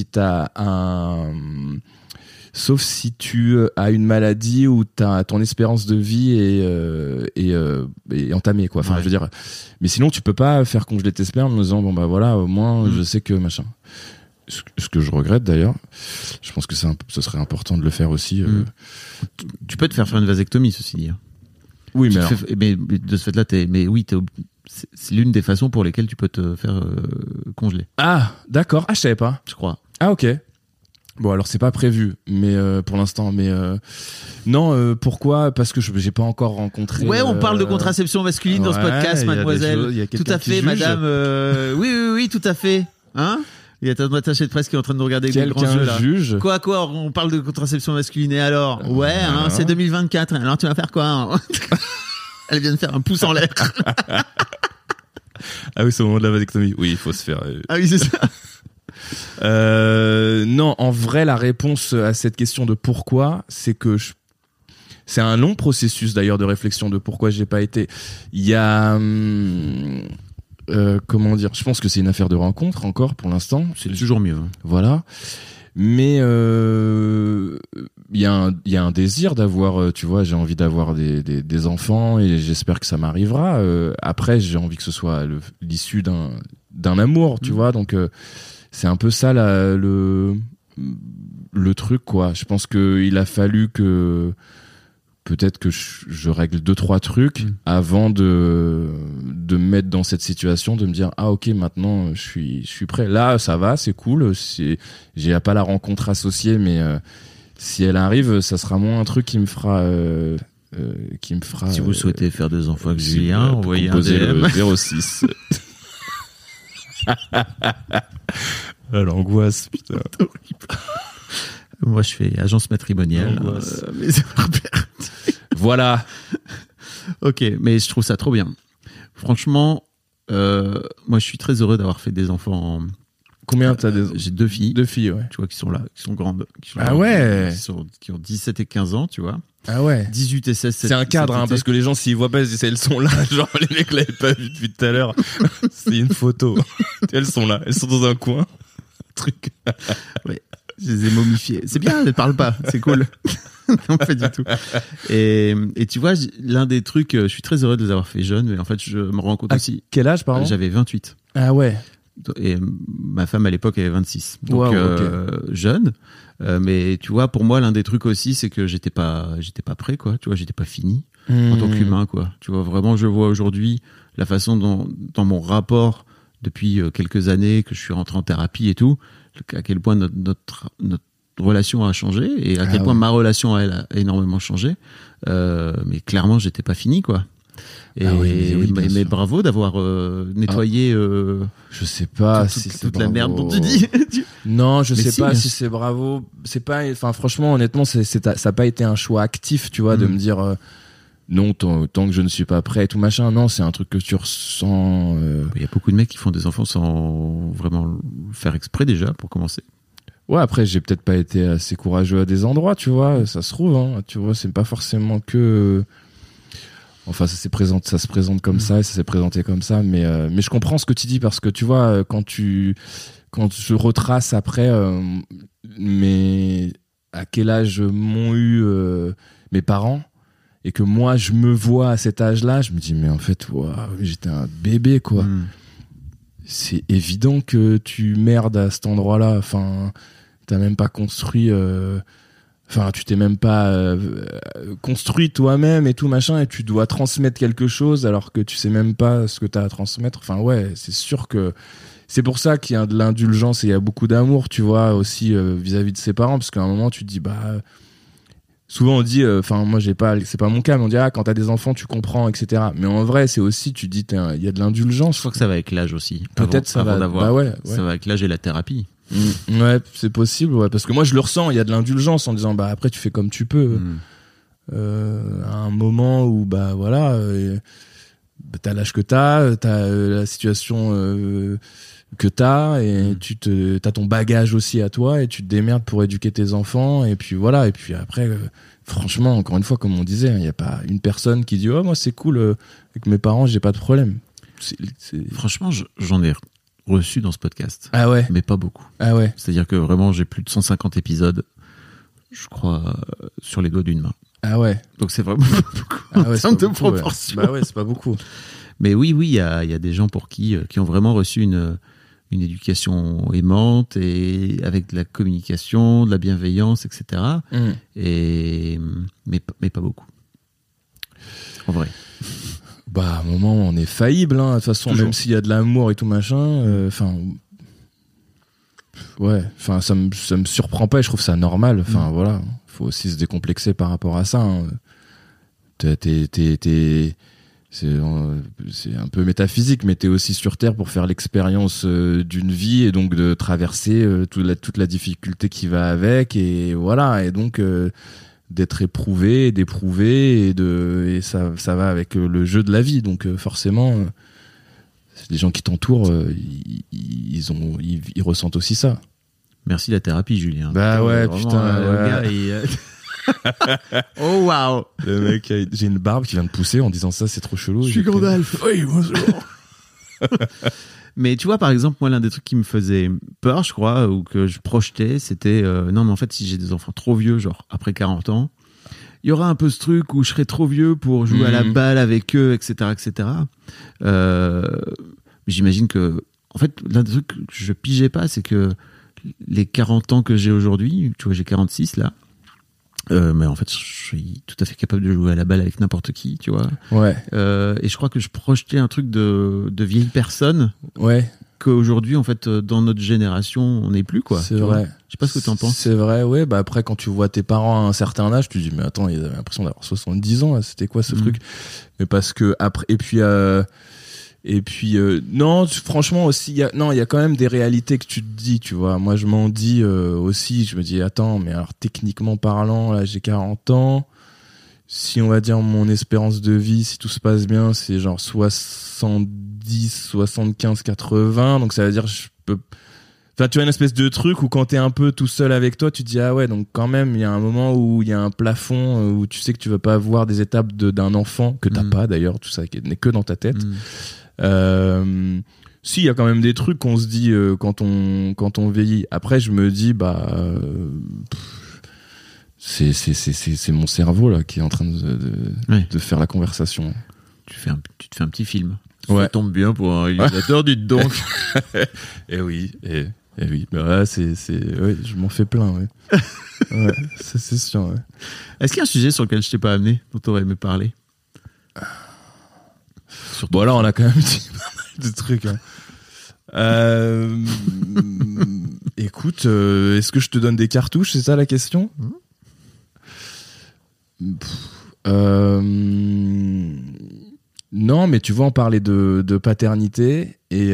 tu as une maladie ou ton espérance de vie est entamée, quoi. Enfin, je veux dire, mais sinon tu peux pas faire congeler tes spermes en disant bon bah voilà, au moins je sais que machin. Ce que je regrette d'ailleurs. Je pense que ce serait important de le faire aussi. Tu peux te faire une vasectomie, ceci dit. Oui, mais de ce fait-là, c'est l'une des façons pour lesquelles tu peux te faire congeler. Ah, d'accord. Ah, je savais pas. Je crois. Ah, ok. Bon, alors c'est pas prévu, mais pour l'instant, mais non. Pourquoi? Parce que j'ai pas encore rencontré. Ouais, on parle de contraception masculine dans ce podcast, mademoiselle. Tout à fait, madame. Oui, tout à fait. Hein? Il y a ton attaché de presse qui est en train de nous regarder avec des grands yeux là. Juge. Quoi? On parle de contraception masculine et alors? Ouais, hein, c'est 2024. Alors tu vas faire quoi? Hein? Elle vient de faire un pouce en l'air. Ah oui, c'est au moment de la vasectomie. Oui, il faut se faire. Ah oui, c'est ça. Non, en vrai, la réponse à cette question de pourquoi, c'est que c'est un long processus d'ailleurs de réflexion de pourquoi j'ai pas été. Il y a comment dire, je pense que c'est une affaire de rencontre encore pour l'instant. C'est toujours mieux. Hein. Voilà. Mais il y a un désir d'avoir, tu vois, j'ai envie d'avoir des enfants et j'espère que ça m'arrivera. Après, j'ai envie que ce soit l'issue d'un amour, tu vois. Donc, c'est un peu ça le truc, quoi. Je pense qu'il a fallu que peut-être que je règle 2-3 trucs avant de me mettre dans cette situation, de me dire ah ok, maintenant je suis prêt. Là, ça va, c'est cool. J'ai pas la rencontre associée, mais si elle arrive, ça sera moins un truc qui me fera. Si vous souhaitez faire des enfants avec Julien, envoyez un DM. Le 06. L'angoisse, putain. Moi, je fais agence matrimoniale. Mais c'est pas voilà. Ok, mais je trouve ça trop bien. Franchement, moi, je suis très heureux d'avoir fait des enfants. Combien t'as des... J'ai 2 filles. 2 filles, ouais. Tu vois, qui sont là, qui sont grandes. Ouais. Qui ont 17 et 15 ans, tu vois. Ah ouais. 18 et 16. C'est un cadre, hein, parce que les gens, s'ils voient pas, ils disent, elles sont là. Genre, les mecs l'avaient pas vu depuis tout à l'heure. C'est une photo. Elles sont là. Elles sont dans un coin. Truc. Ouais. Je les ai momifiées. C'est bien, elles ne parlent pas. C'est cool. Non, pas du tout. Et tu vois, l'un des trucs, je suis très heureux de les avoir fait jeunes, mais en fait, je me rends compte aussi. Quel âge, pardon? J'avais 28. Ah ouais. Et ma femme, à l'époque, avait 26. Donc, wow, okay. Jeune. Mais tu vois, pour moi, l'un des trucs aussi, c'est que j'étais pas prêt, quoi. Tu vois, j'étais pas fini en tant qu'humain, quoi. Tu vois, vraiment, je vois aujourd'hui la façon dont, dans mon rapport depuis quelques années que je suis rentré en thérapie et tout, à quel point notre relation a changé et à quel point ma relation à elle a énormément changé. Mais clairement, j'étais pas fini, quoi. Et mais bravo d'avoir nettoyé. Je sais pas si c'est toute bravo. la merde dont tu dis. Non, je sais pas si c'est bravo. C'est pas. Enfin, franchement, honnêtement, ça a pas été un choix actif, tu vois, de me dire non, tant que je ne suis pas prêt et tout machin. Non, c'est un truc que tu ressens. Il y a beaucoup de mecs qui font des enfants sans vraiment le faire exprès déjà, pour commencer. Ouais, après, j'ai peut-être pas été assez courageux à des endroits, tu vois. Ça se trouve, hein. Tu vois, c'est pas forcément que. Enfin, ça se présente comme ça et ça s'est présenté comme ça, mais je comprends ce que tu dis parce que tu vois, quand je retrace après, mais à quel âge m'ont eu mes parents et que moi je me vois à cet âge-là, je me dis mais en fait, wow, j'étais un bébé quoi. C'est évident que tu merdes à cet endroit-là. Enfin, t'as même pas construit. Enfin, tu t'es même pas construit toi-même et tout machin, et tu dois transmettre quelque chose alors que tu sais même pas ce que t'as à transmettre. Enfin, ouais, c'est sûr que c'est pour ça qu'il y a de l'indulgence et il y a beaucoup d'amour, tu vois, aussi vis-à-vis de ses parents, parce qu'à un moment tu te dis souvent on dit, enfin moi c'est pas mon cas, mais on dit quand t'as des enfants tu comprends, etc. Mais en vrai c'est aussi, tu dis il y a de l'indulgence. Je crois que ça va avec l'âge aussi. Peut-être ça va. Ça va avec l'âge et la thérapie. Ouais, c'est possible, ouais, parce que moi je le ressens, il y a de l'indulgence en disant après tu fais comme tu peux. À un moment où voilà, t'as l'âge que t'as la situation que t'as et t'as ton bagage aussi à toi et tu te démerdes pour éduquer tes enfants et puis voilà, et puis après franchement, encore une fois, comme on disait, il y a pas une personne qui dit moi c'est cool avec mes parents, j'ai pas de problème. Franchement, j'en ai reçu dans ce podcast. Ah ouais. Mais pas beaucoup. Ah ouais. C'est-à-dire que vraiment, j'ai plus de 150 épisodes, je crois, sur les doigts d'une main. Ah ouais. Donc c'est vraiment pas beaucoup en termes de proportion. Ouais. Bah ouais, c'est pas beaucoup. Mais oui, il y a des gens pour qui ont vraiment reçu une éducation aimante et avec de la communication, de la bienveillance, etc. Mais pas beaucoup. En vrai. À un moment, on est faillible, hein. De toute façon, toujours. Même s'il y a de l'amour et tout machin, ça me surprend pas et je trouve ça normal. Enfin, voilà. Faut aussi se décomplexer par rapport à ça, hein. C'est un peu métaphysique, mais t'es aussi sur Terre pour faire l'expérience d'une vie et donc de traverser toute la difficulté qui va avec et voilà, et donc d'être éprouvé, d'éprouver et ça va avec le jeu de la vie, donc forcément les gens qui t'entourent ils ressentent aussi ça. Merci la thérapie, Julien. Ouais, putain, le gars, oh waouh, le mec, j'ai une barbe qui vient de pousser en disant ça, c'est trop chelou. Je suis Gandalf. Oui, bonjour. Mais tu vois, par exemple, moi, l'un des trucs qui me faisait peur, je crois, ou que je projetais, c'était non, mais en fait, si j'ai des enfants trop vieux, genre après 40 ans, il y aura un peu ce truc où je serai trop vieux pour jouer à la balle avec eux, etc., etc. J'imagine que, en fait, l'un des trucs que je pigeais pas, c'est que les 40 ans que j'ai aujourd'hui, tu vois, j'ai 46 là, mais en fait, je suis tout à fait capable de jouer à la balle avec n'importe qui, tu vois. Ouais. Et je crois que je projetais un truc de vieille personne. Ouais. Qu'aujourd'hui, en fait, dans notre génération, on n'est plus, quoi. C'est vrai. Je sais pas ce que t'en penses. C'est vrai, ouais. Bah après, quand tu vois tes parents à un certain âge, tu te dis, mais attends, ils avaient l'impression d'avoir 70 ans, là. C'était quoi ce truc? Mais parce que après, et puis, non, franchement aussi, il y a quand même des réalités que tu te dis, tu vois. Moi, je m'en dis aussi, je me dis, attends, mais alors techniquement parlant, là, j'ai 40 ans. Si on va dire mon espérance de vie, si tout se passe bien, c'est genre 70, 75, 80. Donc ça veut dire, je peux. Enfin, tu as une espèce de truc où quand t'es un peu tout seul avec toi, tu te dis, ah ouais, donc quand même, il y a un moment où il y a un plafond, où tu sais que tu vas pas voir des étapes d'un enfant, que t'as pas d'ailleurs, tout ça n'est que dans ta tête. Si, il y a quand même des trucs qu'on se dit quand on vieillit. Après, je me dis, c'est mon cerveau là qui est en train de faire la conversation. Tu te fais un petit film. Ouais. Ça tombe bien pour un réalisateur, dites donc. Et oui, et oui. Bah, ouais, je m'en fais plein, ouais. Ouais, ça c'est sûr, ouais. Est-ce qu'il y a un sujet sur lequel je t'ai pas amené, dont tu aurais aimé parler? Bon, là, on a quand même dit pas mal de trucs, hein. Écoute, est-ce que je te donne des cartouches, c'est ça la question? Non, mais tu vois, on parlait de paternité et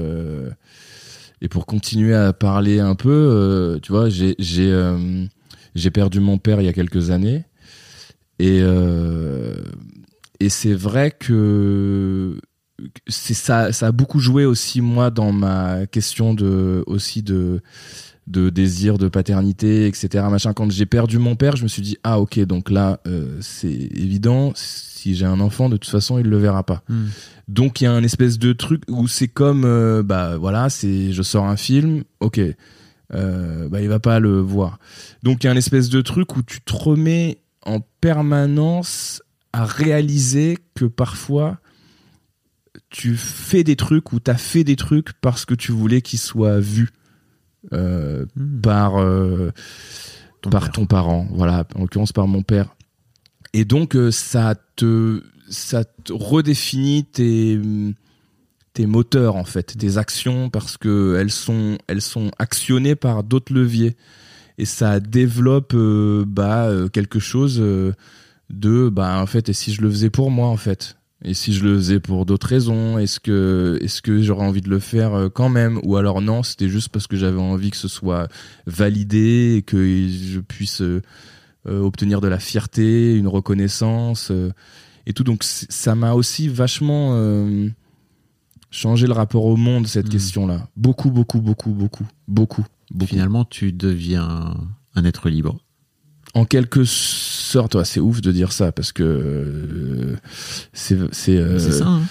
pour continuer à parler un peu, tu vois, j'ai perdu mon père il y a quelques années et c'est vrai que ça a beaucoup joué aussi moi dans ma question de désir de paternité, etc. Machin. Quand j'ai perdu mon père, je me suis dit ah ok, donc là c'est évident, si j'ai un enfant de toute façon il le verra pas. Donc il y a un espèce de truc où c'est comme voilà, je sors un film, ok, il va pas le voir. Donc il y a un espèce de truc où tu te remets en permanence à réaliser que parfois tu fais des trucs ou t'as fait des trucs parce que tu voulais qu'ils soient vus par ton parent, voilà, en l'occurrence par mon père. Et donc ça te redéfinit tes moteurs en fait, tes actions, parce que elles sont actionnées par d'autres leviers et ça développe quelque chose en fait, et si je le faisais pour moi en fait, et si je le faisais pour d'autres raisons, est-ce que j'aurais envie de le faire quand même, ou alors non, c'était juste parce que j'avais envie que ce soit validé et que je puisse obtenir de la fierté, une reconnaissance et tout. Donc ça m'a aussi vachement changé le rapport au monde, cette question-là. Beaucoup. Finalement, tu deviens un être libre. En quelque sorte, c'est ouf de dire ça parce que c'est ça. Hein.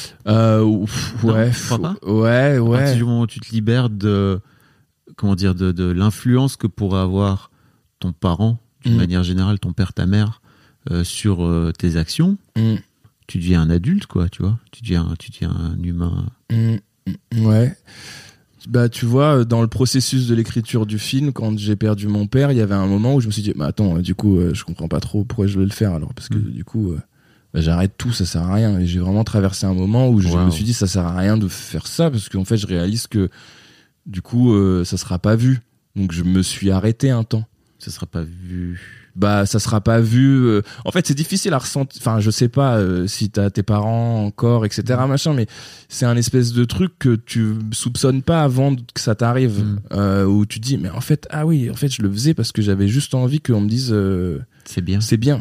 Ouais. Crois pas. Ouais. À partir du moment où tu te libères de l'influence que pourrait avoir ton parent, d'une manière générale, ton père, ta mère, sur tes actions, tu deviens un adulte, quoi. Tu vois, tu deviens un humain. Ouais. Bah, tu vois, dans le processus de l'écriture du film, quand j'ai perdu mon père, il y avait un moment où je me suis dit, attends, du coup, je comprends pas trop pourquoi je vais le faire alors, parce que du coup, j'arrête tout, ça sert à rien. Et j'ai vraiment traversé un moment où je me suis dit, ça sert à rien de faire ça, parce qu'en fait, je réalise que du coup, ça sera pas vu. Donc, je me suis arrêté un temps. Ça sera pas vu. Ça sera pas vu. En fait, c'est difficile à ressentir. Enfin, je sais pas si t'as tes parents encore, etc. Machin, mais c'est un espèce de truc que tu soupçonnes pas avant que ça t'arrive, où tu te dis, mais en fait, ah oui, en fait, je le faisais parce que j'avais juste envie qu'on me dise, c'est bien.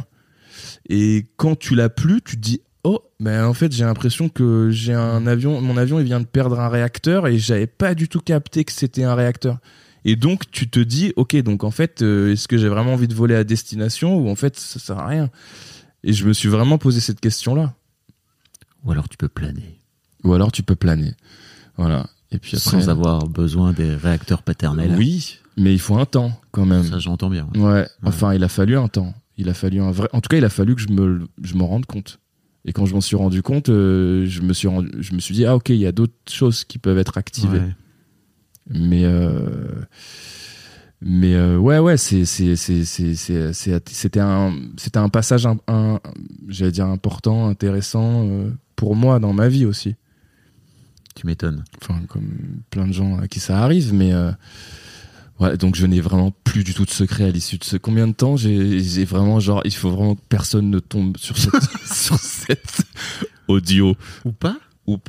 Et quand tu l'as plus, tu te dis, oh, en fait, j'ai l'impression que mon avion, il vient de perdre un réacteur et j'avais pas du tout capté que c'était un réacteur. Et donc, tu te dis, ok, donc en fait, est-ce que j'ai vraiment envie de voler à destination ou en fait, ça sert à rien? Et je me suis vraiment posé cette question-là. Ou alors tu peux planer. Voilà. Et puis après, sans avoir besoin des réacteurs paternels. Oui, mais il faut un temps quand même. Ça, j'entends bien. Ouais. Enfin, il a fallu un temps. Il a fallu un vrai. En tout cas, il a fallu que je m'en rende compte. Et quand je m'en suis rendu compte, je me suis dit ok, il y a d'autres choses qui peuvent être activées. Ouais. Ouais, c'était un passage j'allais dire important, intéressant pour moi dans ma vie aussi. Tu m'étonnes. Enfin, comme plein de gens à qui ça arrive, mais voilà, donc je n'ai vraiment plus du tout de secret à l'issue de ce. Combien de temps j'ai vraiment genre, il faut vraiment que personne ne tombe sur cette audio Ou pas.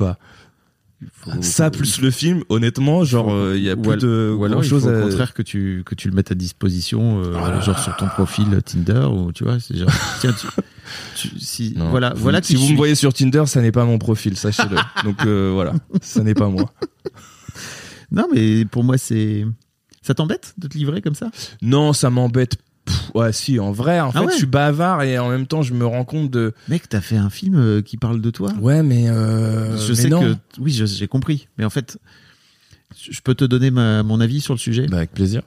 Ça plus le film, honnêtement, genre il y a plus de grand chose. Au contraire que tu le mettes à disposition, genre sur ton profil Tinder ou tu vois, c'est genre tiens si non. voilà Si vous me voyez sur Tinder, ça n'est pas mon profil, sachez-le. Donc voilà, ça n'est pas moi. Non, mais pour moi ça t'embête de te livrer comme ça? Non, ça m'embête. Ouais, si, en vrai, en fait, ouais. je suis bavard et en même temps, je me rends compte de. Mec, t'as fait un film qui parle de toi. Ouais, mais je sais non. que oui, j'ai compris. Mais en fait, je peux te donner mon avis sur le sujet. Bah, avec plaisir.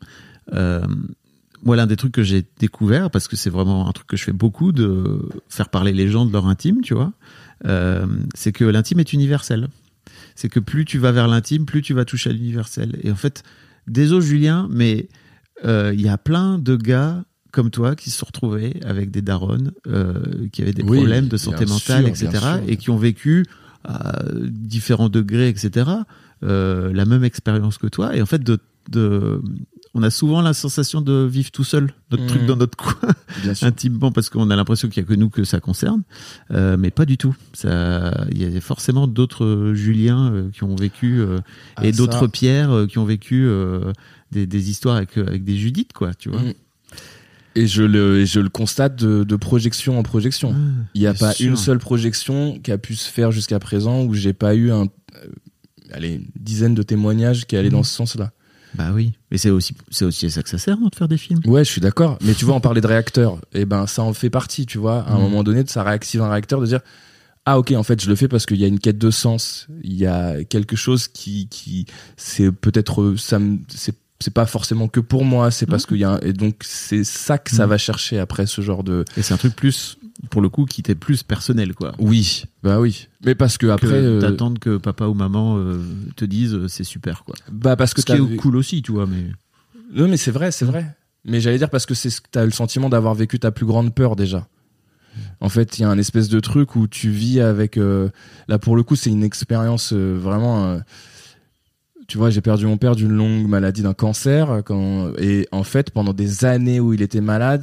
Moi, l'un des trucs que j'ai découvert, parce que c'est vraiment un truc que je fais beaucoup, de faire parler les gens de leur intime, tu vois, c'est que l'intime est universel. C'est que plus tu vas vers l'intime, plus tu vas toucher à l'universel. Et en fait, désolé Julien, mais il y a plein de gars comme toi qui se sont retrouvés avec des darons qui avaient des problèmes de santé mentale, etc. et qui ont vécu à différents degrés, etc. La même expérience que toi. Et en fait, on a souvent la sensation de vivre tout seul notre truc dans notre coin, intimement, parce qu'on a l'impression qu'il y a que nous que ça concerne, mais pas du tout. Il y a forcément d'autres Julien qui ont vécu et d'autres Pierre qui ont vécu des histoires avec des Judith, quoi, tu vois. Et je le constate de projection en projection. Il n'y a pas une seule projection qui a pu se faire jusqu'à présent où j'ai pas eu une dizaine de témoignages qui allaient dans ce sens-là. Bah oui, mais c'est aussi à ça que ça sert, non, de faire des films. Ouais, je suis d'accord. Mais tu vois, on parlait de réacteur. Et ben, ça en fait partie, tu vois. À un moment donné, ça réactive un réacteur de dire, ah ok, en fait, je le fais parce qu'il y a une quête de sens. Il y a quelque chose qui c'est peut-être, c'est pas forcément que pour moi, c'est parce qu'il y a et donc c'est ça que ça va chercher après ce genre de. Et c'est un truc plus, pour le coup, qui t'est plus personnel, quoi. Oui, bah oui. Mais parce que après. T'attends que papa ou maman te disent c'est super, quoi. Bah parce que ce qui est cool aussi, tu vois, mais. Non, mais c'est vrai. Mais j'allais dire parce que t'as le sentiment d'avoir vécu ta plus grande peur déjà. En fait, il y a un espèce de truc où tu vis avec. Là, pour le coup, c'est une expérience vraiment. Tu vois, j'ai perdu mon père d'une longue maladie, d'un cancer. Et en fait, pendant des années où il était malade,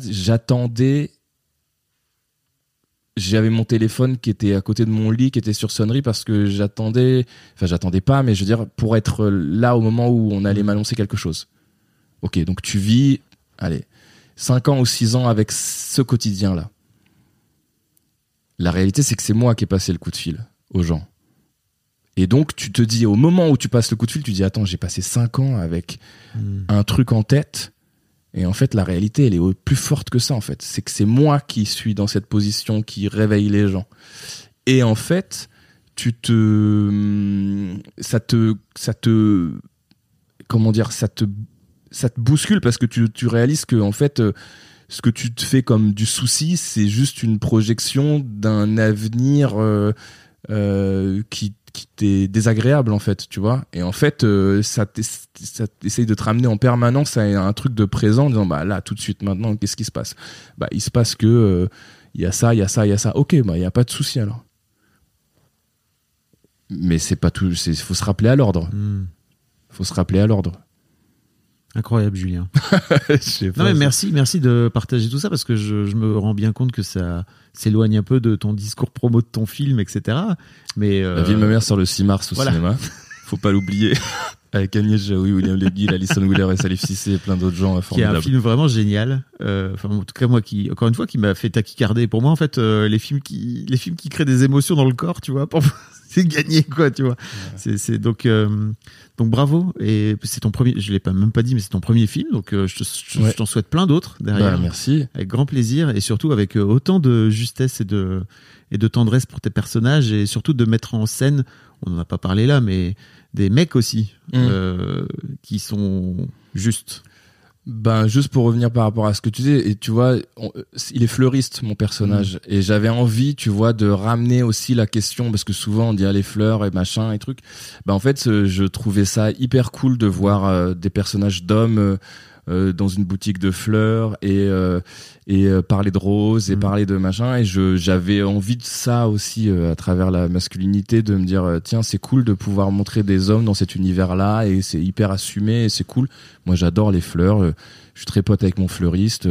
j'avais mon téléphone qui était à côté de mon lit, qui était sur sonnerie parce que j'attendais pas, mais je veux dire, pour être là au moment où on allait m'annoncer quelque chose. Ok, donc tu vis, 5 ans ou 6 ans avec ce quotidien-là. La réalité, c'est que c'est moi qui ai passé le coup de fil aux gens. Et donc, tu te dis, au moment où tu passes le coup de fil, tu dis, attends, j'ai passé 5 ans avec un truc en tête. Et en fait, la réalité, elle est plus forte que ça, en fait. C'est que c'est moi qui suis dans cette position, qui réveille les gens. Et en fait, ça te bouscule parce que tu réalises que, en fait, ce que tu te fais comme du souci, c'est juste une projection d'un avenir qui t'est désagréable, en fait, tu vois. Et en fait, ça essaye de te ramener en permanence à un truc de présent en disant, bah là, tout de suite, maintenant, qu'est-ce qui se passe? Bah, il se passe que il y a ça. Ok, bah, il n'y a pas de souci alors. Mais c'est pas tout, faut se rappeler à l'ordre. Faut se rappeler à l'ordre. Incroyable, Julien. Non, mais merci de partager tout ça parce que je me rends bien compte que ça s'éloigne un peu de ton discours promo de ton film, etc. Mais La vie de ma mère sort le 6 mars au cinéma. Faut pas l'oublier. Avec Agnès Jaoui, William Levy, Alison Wheeler et Salif Cissé et plein d'autres gens formidables. Qui est un film vraiment génial. Enfin, en tout cas, moi, encore une fois, qui m'a fait tachycarder. Pour moi, en fait, les films qui créent des émotions dans le corps, tu vois, c'est gagné, quoi, tu vois. C'est donc bravo. Et c'est ton premier, je l'ai même pas dit, mais c'est ton premier film. Donc, je t'en souhaite plein d'autres derrière. Bah, merci. Avec grand plaisir et surtout avec autant de justesse et de tendresse pour tes personnages et surtout de mettre en scène, on n'en a pas parlé là, mais des mecs aussi, qui sont justes. Ben, juste pour revenir par rapport à ce que tu disais, et tu vois, il est fleuriste, mon personnage, et j'avais envie, tu vois, de ramener aussi la question, parce que souvent on dit les fleurs et machin et trucs. Ben, en fait, je trouvais ça hyper cool de voir des personnages d'hommes dans une boutique de fleurs et parler de roses et parler de machin, et j'avais envie de ça aussi à travers la masculinité, de me dire tiens, c'est cool de pouvoir montrer des hommes dans cet univers là, et c'est hyper assumé et c'est cool. Moi j'adore les fleurs, je suis très pote avec mon fleuriste,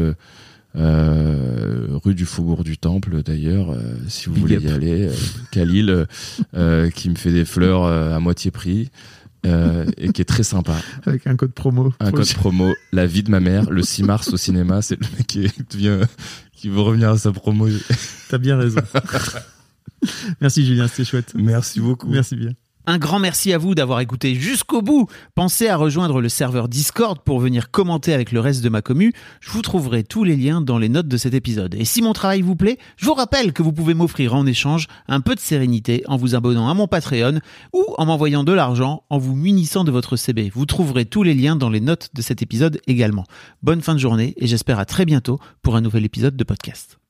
rue du Faubourg du Temple d'ailleurs, si vous voulez y aller, Khalil, qui me fait des fleurs à moitié prix. Et qui est très sympa. Avec un code promo. La vie de ma mère, le 6 mars au cinéma, c'est le mec qui veut revenir à sa promo. T'as bien raison. Merci Julien, c'était chouette. Merci beaucoup. Merci bien. Un grand merci à vous d'avoir écouté jusqu'au bout. Pensez à rejoindre le serveur Discord pour venir commenter avec le reste de ma commu. Je vous trouverai tous les liens dans les notes de cet épisode. Et si mon travail vous plaît, je vous rappelle que vous pouvez m'offrir en échange un peu de sérénité en vous abonnant à mon Patreon ou en m'envoyant de l'argent en vous munissant de votre CB. Vous trouverez tous les liens dans les notes de cet épisode également. Bonne fin de journée et j'espère à très bientôt pour un nouvel épisode de podcast.